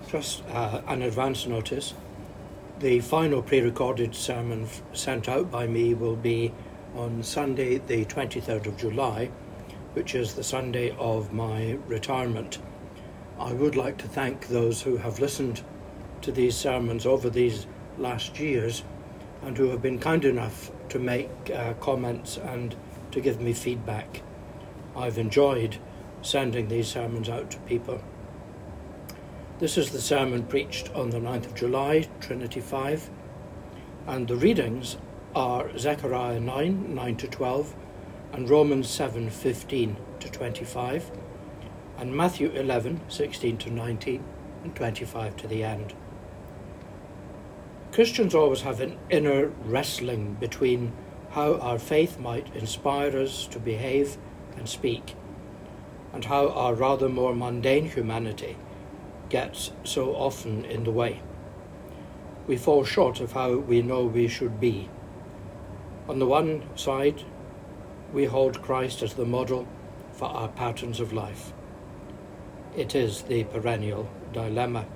Just an advance notice. The final pre-recorded sermon sent out by me will be on Sunday the 23rd of July, which is the Sunday of my retirement. I would like to thank those who have listened to these sermons over these last years and who have been kind enough to make comments and to give me feedback. I've enjoyed sending these sermons out to people. This is the sermon preached on the 9th of July, Trinity 5, and the readings are Zechariah 9 to 12, and Romans 7, 15 to 25, and Matthew 11, 16 to 19, and 25 to the end. Christians always have an inner wrestling between how our faith might inspire us to behave and speak, and how our rather more mundane humanity gets so often in the way. We fall short of how we know we should be. On the one side, we hold Christ as the model for our patterns of life. It is the perennial dilemma.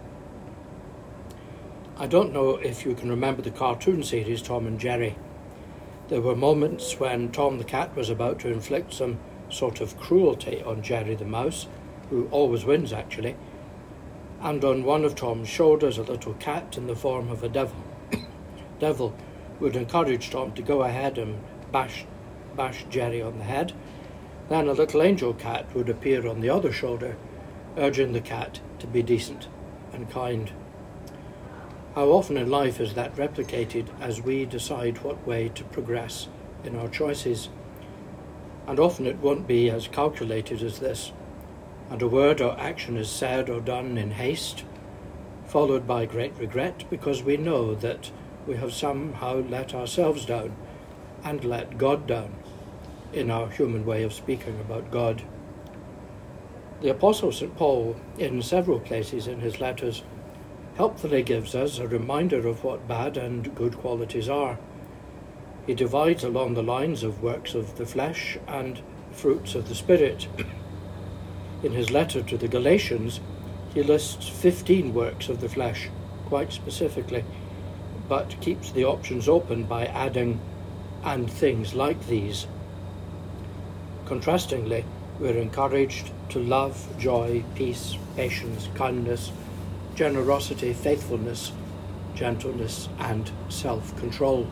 I don't know if you can remember the cartoon series Tom and Jerry. There were moments when Tom the cat was about to inflict some sort of cruelty on Jerry the mouse, who always wins actually, and on one of Tom's shoulders a little cat in the form of a devil. Devil would encourage Tom to go ahead and bash Jerry on the head. Then a little angel cat would appear on the other shoulder, urging the cat to be decent and kind. How often in life is that replicated as we decide what way to progress in our choices? And often it won't be as calculated as this, and a word or action is said or done in haste, followed by great regret because we know that we have somehow let ourselves down and let God down in our human way of speaking about God. The Apostle St. Paul, in several places in his letters, helpfully gives us a reminder of what bad and good qualities are. He divides along the lines of works of the flesh and fruits of the Spirit. In his letter to the Galatians, he lists 15 works of the flesh, quite specifically, but keeps the options open by adding, and things like these. Contrastingly, we're encouraged to love, joy, peace, patience, kindness, generosity, faithfulness, gentleness, and self-control.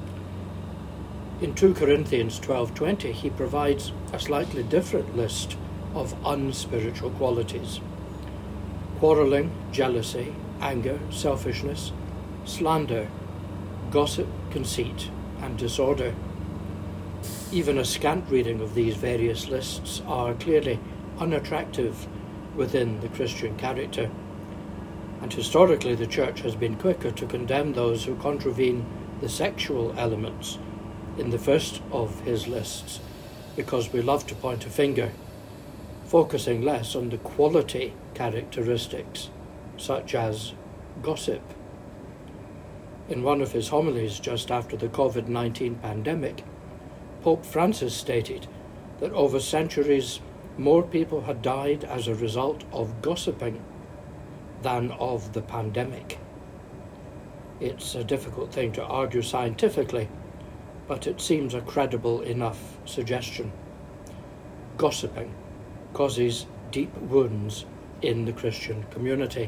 In 2 Corinthians 12:20, he provides a slightly different list of unspiritual qualities: quarreling, jealousy, anger, selfishness, slander, gossip, conceit, and disorder. Even a scant reading of these various lists are clearly unattractive within the Christian character, and historically the Church has been quicker to condemn those who contravene the sexual elements in the first of his lists, because we love to point a finger, focusing less on the quality characteristics, such as gossip. In one of his homilies just after the COVID-19 pandemic, Pope Francis stated that over centuries more people had died as a result of gossiping than of the pandemic. It's a difficult thing to argue scientifically, but it seems a credible enough suggestion. Gossiping causes deep wounds in the Christian community.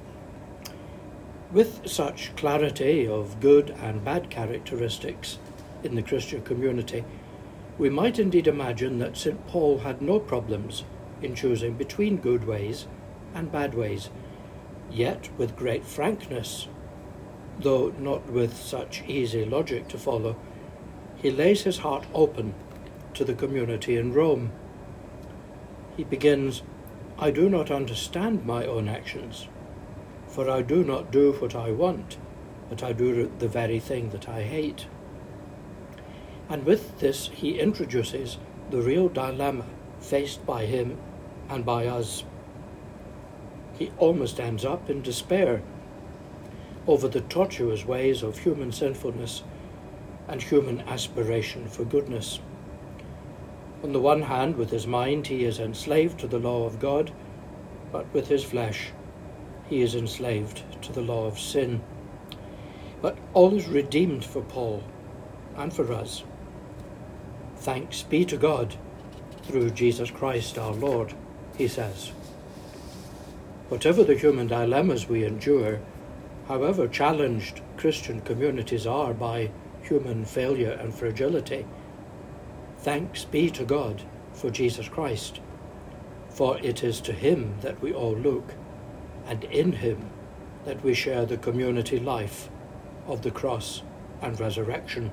With such clarity of good and bad characteristics in the Christian community, we might indeed imagine that St. Paul had no problems in choosing between good ways and bad ways, yet with great frankness, though not with such easy logic to follow, he lays his heart open to the community in Rome. He begins, "I do not understand my own actions, for I do not do what I want, but I do the very thing that I hate." And with this he introduces the real dilemma faced by him and by us. He almost ends up in despair over the tortuous ways of human sinfulness and human aspiration for goodness. On the one hand, with his mind, he is enslaved to the law of God, but with his flesh, he is enslaved to the law of sin. But all is redeemed for Paul and for us. Thanks be to God through Jesus Christ our Lord, he says. Whatever the human dilemmas we endure, however challenged Christian communities are by human failure and fragility, thanks be to God for Jesus Christ, for it is to him that we all look, and in him that we share the community life of the cross and resurrection.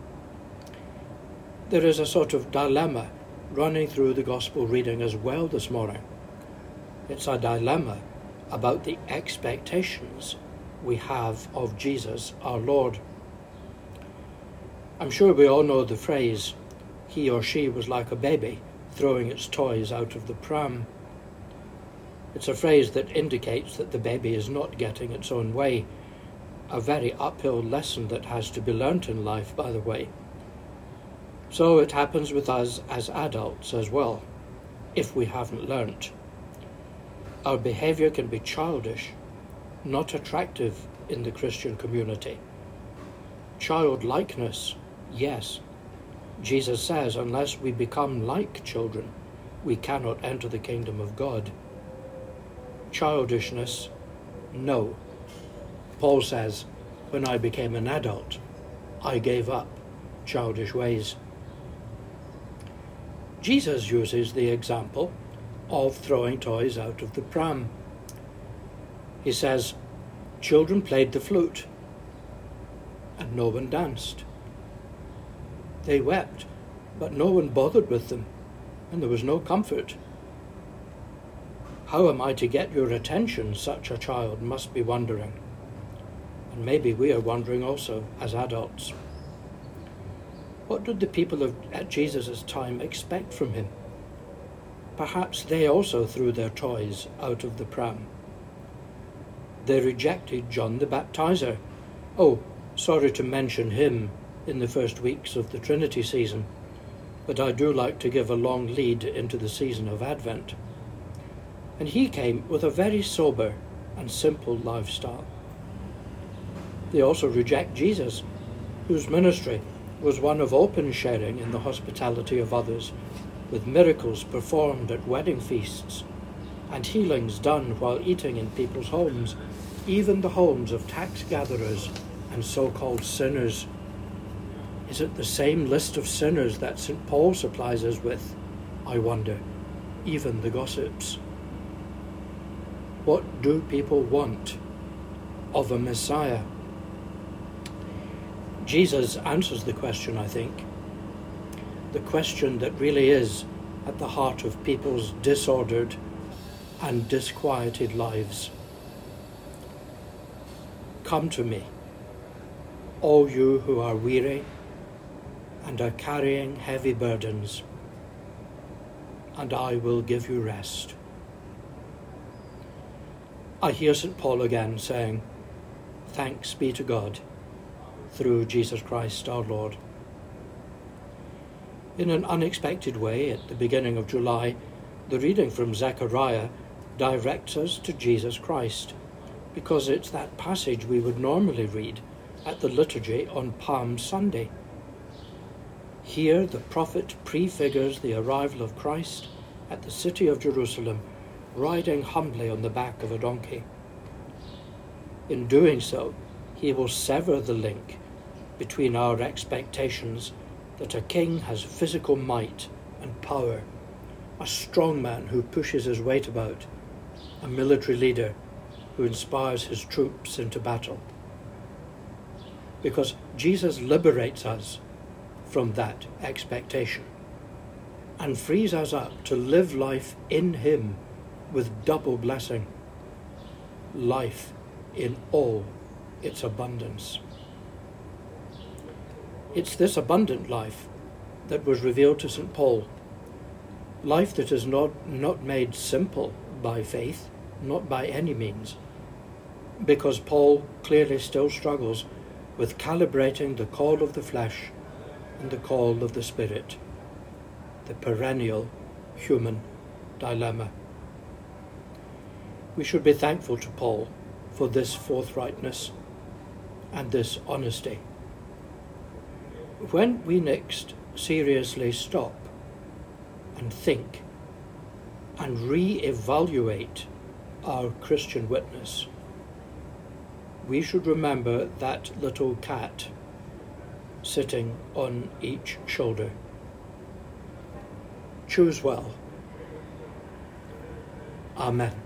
There is a sort of dilemma running through the gospel reading as well this morning. It's a dilemma about the expectations we have of Jesus our Lord. I'm sure we all know the phrase, he or she was like a baby throwing its toys out of the pram. It's a phrase that indicates that the baby is not getting its own way, a very uphill lesson that has to be learnt in life, by the way. So it happens with us as adults as well, if we haven't learnt. Our behaviour can be childish, not attractive in the Christian community. Childlikeness, yes. Jesus says, unless we become like children, we cannot enter the kingdom of God. Childishness, no. Paul says, when I became an adult, I gave up childish ways. Jesus uses the example of throwing toys out of the pram. He says, children played the flute, and no one danced. They wept, but no one bothered with them, and there was no comfort. How am I to get your attention, such a child must be wondering. And maybe we are wondering also as adults. What did the people at Jesus' time expect from him? Perhaps they also threw their toys out of the pram. They rejected John the Baptizer. Oh, sorry to mention him in the first weeks of the Trinity season, but I do like to give a long lead into the season of Advent. And he came with a very sober and simple lifestyle. They also reject Jesus, whose ministry was one of open sharing in the hospitality of others, with miracles performed at wedding feasts and healings done while eating in people's homes, even the homes of tax gatherers and so-called sinners. Is it the same list of sinners that St. Paul supplies us with, I wonder, even the gossips? What do people want of a Messiah? Jesus answers the question, I think, the question that really is at the heart of people's disordered and disquieted lives. Come to me, all you who are weary and are carrying heavy burdens, and I will give you rest. I hear St. Paul again saying, thanks be to God through Jesus Christ our Lord. In an unexpected way, at the beginning of July, the reading from Zechariah directs us to Jesus Christ, because it's that passage we would normally read at the liturgy on Palm Sunday. Here the prophet prefigures the arrival of Christ at the city of Jerusalem, riding humbly on the back of a donkey. In doing so, he will sever the link between our expectations that a king has physical might and power, a strong man who pushes his weight about, a military leader who inspires his troops into battle. Because Jesus liberates us from that expectation and frees us up to live life in him with double blessing, life in all its abundance. It's this abundant life that was revealed to St. Paul, life that is not made simple by faith, not by any means, because Paul clearly still struggles with calibrating the call of the flesh and the call of the spirit, the perennial human dilemma. We should be thankful to Paul for this forthrightness and this honesty. When we next seriously stop and think and re-evaluate our Christian witness, we should remember that little cat sitting on each shoulder. Choose well. Amen.